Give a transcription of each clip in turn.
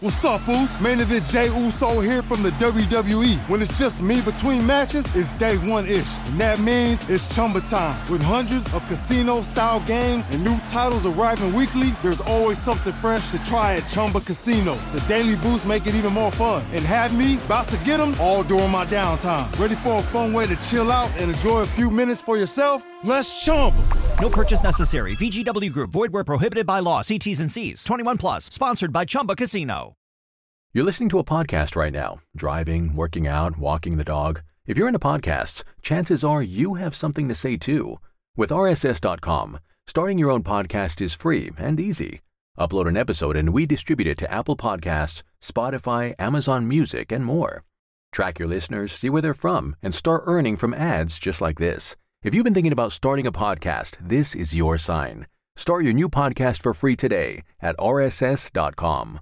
What's up, Foos? Main event Jey Uso here from the WWE. When it's just me between matches, it's day one-ish. And that means it's Chumba time. With hundreds of casino-style games and new titles arriving weekly, there's always something fresh to try at Chumba Casino. The daily boosts make it even more fun. And have me about to get them all during my downtime. Ready for a fun way to chill out and enjoy a few minutes for yourself? Let's Chumba! No purchase necessary. VGW Group. Void where prohibited by law. See T's and C's. 21 plus. Sponsored by Chumba Casino. You're listening to a podcast right now. Driving, working out, walking the dog. If you're into podcasts, chances are you have something to say too. With RSS.com, starting your own podcast is free and easy. Upload an episode and we distribute it to Apple Podcasts, Spotify, Amazon Music, and more. Track your listeners, see where they're from, and start earning from ads just like this. If you've been thinking about starting a podcast, this is your sign. Start your new podcast for free today at RSS.com.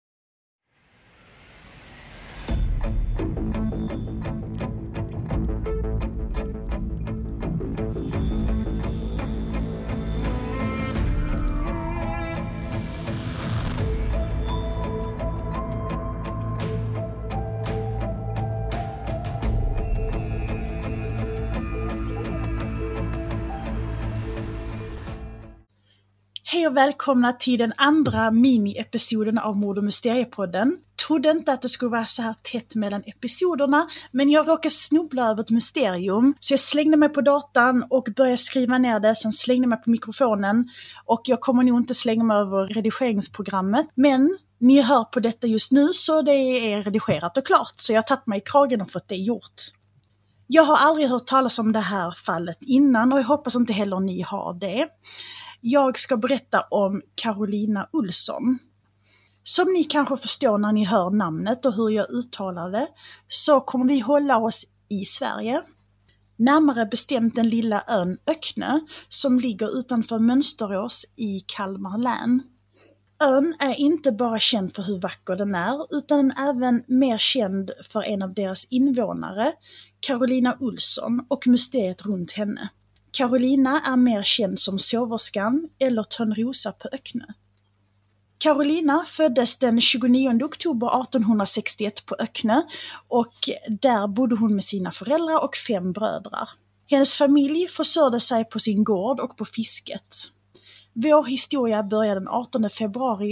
Hej och välkomna till den andra mini-episoden av Mord- och Mysteriepodden. Trodde inte att det skulle vara så här tätt mellan episoderna, men jag råkade snubbla över ett mysterium. Så jag slängde mig på datan och började skriva ner det, sen slängde mig på mikrofonen. Och jag kommer nog inte slänga mig över redigeringsprogrammet, men ni hör på detta just nu så det är redigerat och klart. Så jag har tagit mig i kragen och fått det gjort. Jag har aldrig hört talas om det här fallet innan och jag hoppas inte heller ni har det. Jag ska berätta om Karolina Olsson. Som ni kanske förstår när ni hör namnet och hur jag uttalar det, så kommer vi hålla oss i Sverige. Närmare bestämt den lilla ön Ökne som ligger utanför Mönsterås i Kalmar län. Ön är inte bara känd för hur vacker den är, utan även mer känd för en av deras invånare, Karolina Olsson, och mysteriet runt henne. Karolina är mer känd som Soverskan eller Törnrosa på Ökne. Karolina föddes den 29 oktober 1861 på Ökne och där bodde hon med sina föräldrar och 5 bröder. Hennes familj försörjde sig på sin gård och på fisket. Vår historia börjar den 18 februari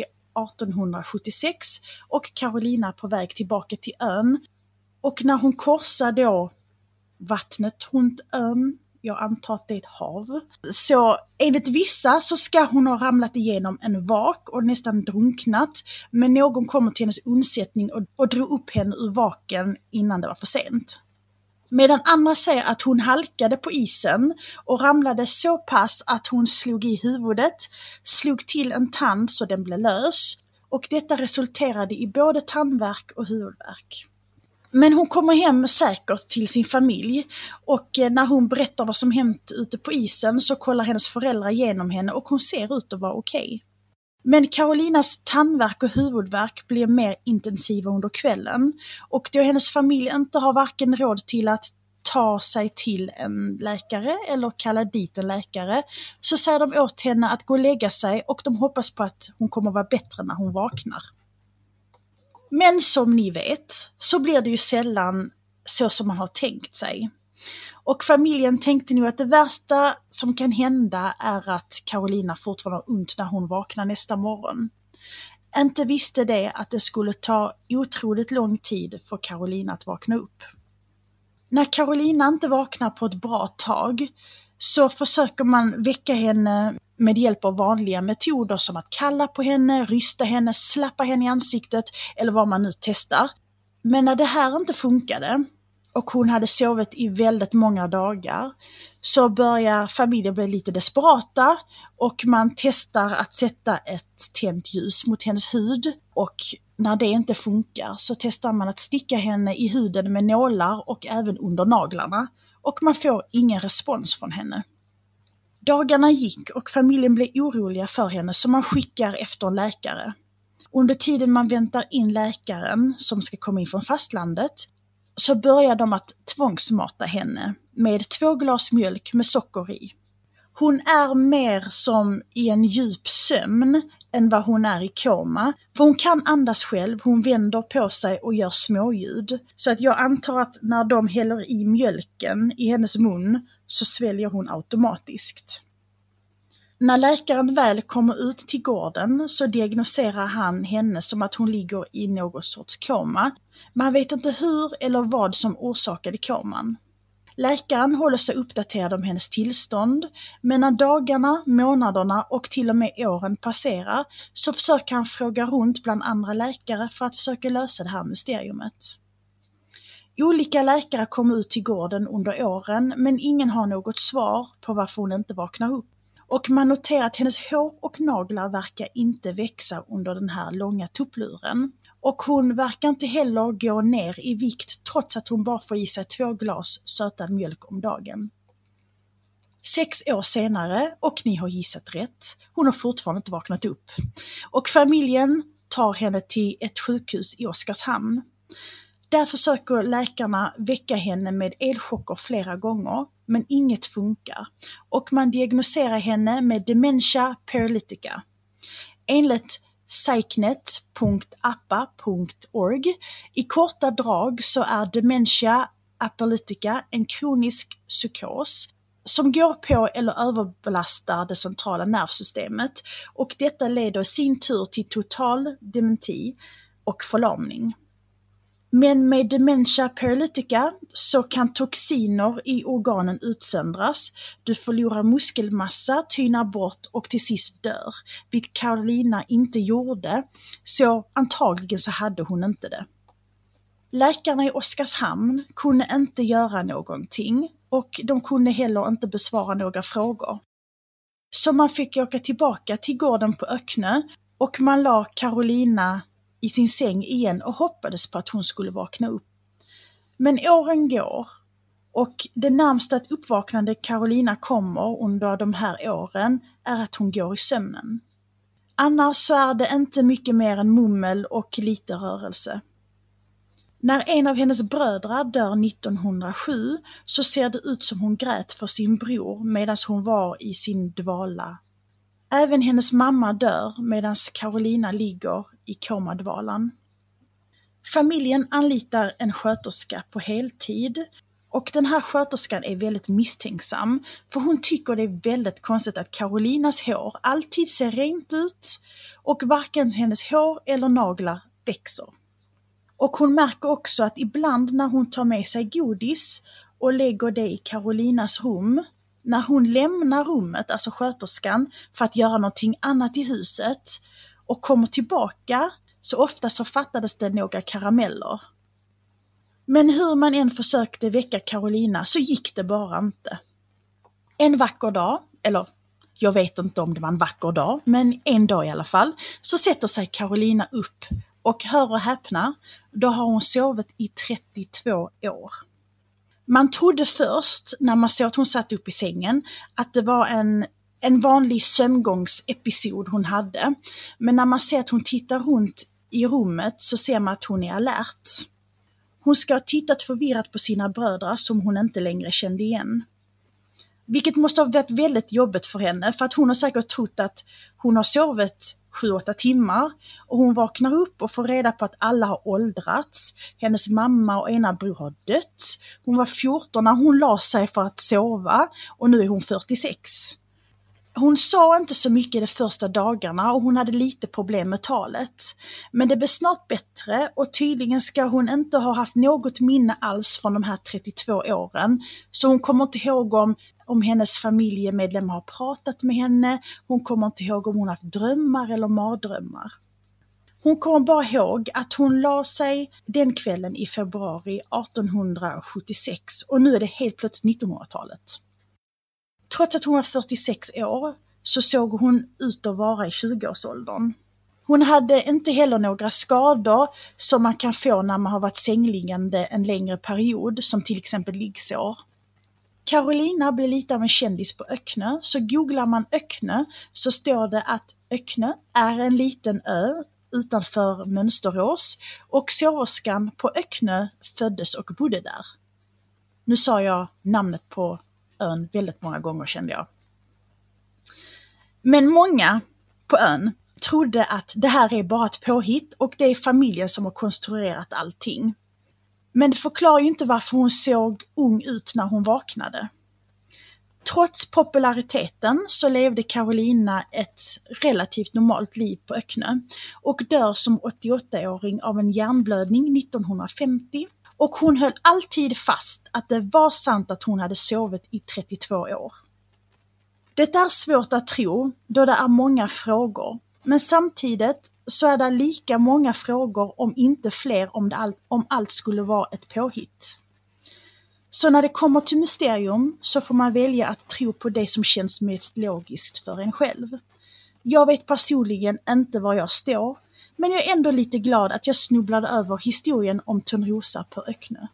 1876 och Karolina är på väg tillbaka till ön. Och när hon korsar då vattnet runt ön, jag antar att det är ett hav, så enligt vissa så ska hon ha ramlat igenom en vak och nästan drunknat, men någon kommer till hennes undsättning och drog upp henne ur vaken innan det var för sent. Medan andra säger att hon halkade på isen och ramlade så pass att hon slog i huvudet, slog till en tand så den blev lös och detta resulterade i både tandvärk och huvudvärk. Men hon kommer hem säkert till sin familj och när hon berättar vad som hänt ute på isen så kollar hennes föräldrar igenom henne och hon ser ut att vara okej. Men Karolinas tandvärk och huvudvärk blir mer intensiva under kvällen och då hennes familj inte har varken råd till att ta sig till en läkare eller kalla dit en läkare så säger de åt henne att gå och lägga sig och de hoppas på att hon kommer vara bättre när hon vaknar. Men som ni vet så blir det ju sällan så som man har tänkt sig. Och familjen tänkte nu att det värsta som kan hända är att Karolina fortfarande har ont när hon vaknar nästa morgon. Inte visste det att det skulle ta otroligt lång tid för Karolina att vakna upp. När Karolina inte vaknar på ett bra tag så försöker man väcka henne med hjälp av vanliga metoder som att kalla på henne, rysta henne, slappa henne i ansiktet eller vad man nu testar. Men när det här inte funkade och hon hade sovit i väldigt många dagar så börjar familjen bli lite desperata och man testar att sätta ett tänt ljus mot hennes hud och när det inte funkar så testar man att sticka henne i huden med nålar och även under naglarna och man får ingen respons från henne. Dagarna gick och familjen blev oroliga för henne så man skickar efter en läkare. Under tiden man väntar in läkaren som ska komma in från fastlandet så börjar de att tvångsmata henne med 2 glas mjölk med socker i. Hon är mer som i en djup sömn än vad hon är i koma. För hon kan andas själv, hon vänder på sig och gör småljud. Så att jag antar att när de häller i mjölken i hennes mun så sväljer hon automatiskt. När läkaren väl kommer ut till gården så diagnoserar han henne som att hon ligger i någon sorts koma. Man vet inte hur eller vad som orsakade koman. Läkaren håller sig uppdaterad om hennes tillstånd, men när dagarna, månaderna och till och med åren passerar så försöker han fråga runt bland andra läkare för att försöka lösa det här mysteriumet. Olika läkare kommer ut till gården under åren, men ingen har något svar på varför hon inte vaknar upp. Och man noterar att hennes hår och naglar verkar inte växa under den här långa tuppluren. Och hon verkar inte heller gå ner i vikt trots att hon bara får i sig 2 glas sötad mjölk om dagen. 6 år senare, och ni har gissat rätt, hon har fortfarande inte vaknat upp. Och familjen tar henne till ett sjukhus i Oskarshamn. Där försöker läkarna väcka henne med elchocker flera gånger, men inget funkar. Och man diagnoserar henne med dementia paralytica. Enligt psychnet.appa.org i korta drag så är dementia paralytica en kronisk psykos som går på eller överbelastar det centrala nervsystemet, och detta leder i sin tur till total dementi och förlamning. Men med dementia paralytica så kan toxiner i organen utsöndras, du förlorar muskelmassa, tynar bort och till sist dör, vilket Carolina inte gjorde, så antagligen så hade hon inte det. Läkarna i Oskarshamn kunde inte göra någonting och de kunde heller inte besvara några frågor. Så man fick åka tillbaka till gården på Öknö och man la Carolina i sin säng igen och hoppades på att hon skulle vakna upp. Men åren går och det närmsta att uppvaknande Carolina kommer under de här åren är att hon går i sömnen. Annars så är det inte mycket mer än mummel och lite rörelse. När en av hennes bröder dör 1907 så ser det ut som hon grät för sin bror medan hon var i sin dvala. Även hennes mamma dör medan Carolina ligger i komadvalan. Familjen anlitar en sköterska på heltid och den här sköterskan är väldigt misstänksam, för hon tycker det är väldigt konstigt att Carolinas hår alltid ser rent ut och varken hennes hår eller naglar växer. Och hon märker också att ibland när hon tar med sig godis och lägger det i Carolinas rum, när hon lämnar rummet, alltså sköterskan, för att göra någonting annat i huset och kommer tillbaka, så ofta så fattades det några karameller. Men hur man än försökte väcka Carolina så gick det bara inte. En vacker dag, eller jag vet inte om det var en vacker dag, men en dag i alla fall, så sätter sig Carolina upp och hör och häpna, då har hon sovit i 32 år. Man trodde först, när man såg att hon satt upp i sängen, att det var en vanlig sömngångsepisod hon hade. Men när man ser att hon tittar runt i rummet så ser man att hon är alert. Hon ska ha tittat förvirrat på sina bröder som hon inte längre kände igen. Vilket måste ha varit väldigt jobbigt för henne, för att hon har säkert trott att hon har sovit 7-8 timmar och hon vaknar upp och får reda på att alla har åldrats. Hennes mamma och ena bror har dött. Hon var 14 när hon la sig för att sova och nu är hon 46. Hon sa inte så mycket de första dagarna och hon hade lite problem med talet. Men det blev snart bättre och tydligen ska hon inte ha haft något minne alls från de här 32 åren. Så hon kommer inte ihåg om hennes familjemedlemmar har pratat med henne. Hon kommer inte ihåg om hon har haft drömmar eller mardrömmar. Hon kommer bara ihåg att hon la sig den kvällen i februari 1876 och nu är det helt plötsligt 1900-talet. Trots att hon var 46 år så såg hon ut att vara i 20-årsåldern. Hon hade inte heller några skador som man kan få när man har varit sängliggande en längre period, som till exempel liggsår. Carolina blev lite av en kändis på Öknö, så googlar man Öknö så står det att Öknö är en liten ö utanför Mönsterås och såverskan på Öknö föddes och bodde där. Nu sa jag namnet på ön väldigt många gånger, kände jag. Men många på ön trodde att det här är bara ett påhitt och det är familjen som har konstruerat allting. Men det förklarar ju inte varför hon såg ung ut när hon vaknade. Trots populariteten så levde Carolina ett relativt normalt liv på Öcknö och dör som 88-åring av en hjärnblödning 1950. Och hon höll alltid fast att det var sant att hon hade sovit i 32 år. Det är svårt att tro då det är många frågor, men samtidigt så är det lika många frågor, om inte fler, om allt skulle vara ett påhitt. Så när det kommer till mysterium så får man välja att tro på det som känns mest logiskt för en själv. Jag vet personligen inte var jag står, men jag är ändå lite glad att jag snubblade över historien om Törnrosa på Öcknö.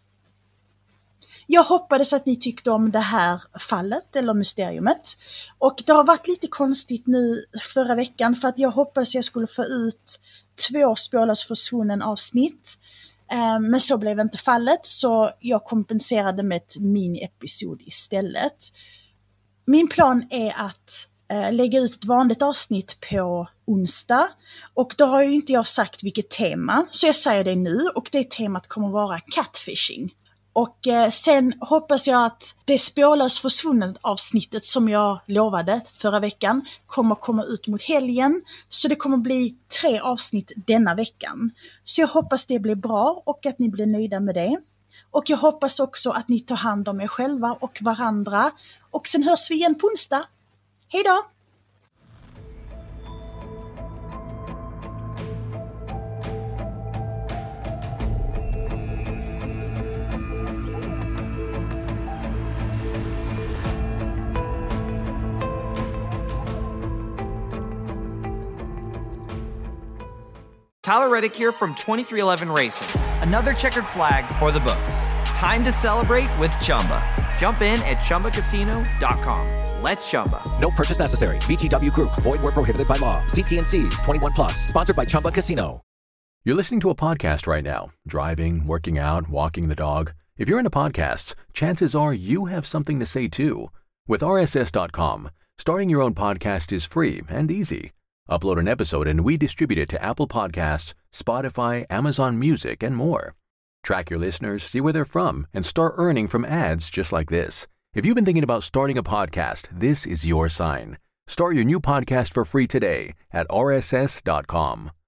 Jag hoppades att ni tyckte om det här fallet eller mysteriumet. Och det har varit lite konstigt nu förra veckan för att jag hoppades jag skulle få ut 2 spårlöst försvunnen avsnitt. Men så blev inte fallet, så jag kompenserade med ett mini-episod istället. Min plan är att lägga ut ett vanligt avsnitt på onsdag. Och då har ju inte jag sagt vilket tema, så jag säger det nu. Och det temat kommer vara catfishing. Och sen hoppas jag att det spårlöst försvunnet avsnittet som jag lovade förra veckan kommer komma ut mot helgen. Så det kommer bli 3 avsnitt denna veckan. Så jag hoppas det blir bra och att ni blir nöjda med det. Och jag hoppas också att ni tar hand om er själva och varandra. Och sen hörs vi igen på onsdag. Hej då! Tyler Reddick here from 23XI Racing. Another checkered flag for the books. Time to celebrate with Chumba. Jump in at ChumbaCasino.com. Let's Chumba. No purchase necessary. VGW Group. Void where prohibited by law. CT&Cs. 21 plus. Sponsored by Chumba Casino. You're listening to a podcast right now. Driving, working out, walking the dog. If you're into podcasts, chances are you have something to say too. With RSS.com, starting your own podcast is free and easy. Upload an episode and we distribute it to Apple Podcasts, Spotify, Amazon Music, and more. Track your listeners, see where they're from, and start earning from ads just like this. If you've been thinking about starting a podcast, this is your sign. Start your new podcast for free today at rss.com.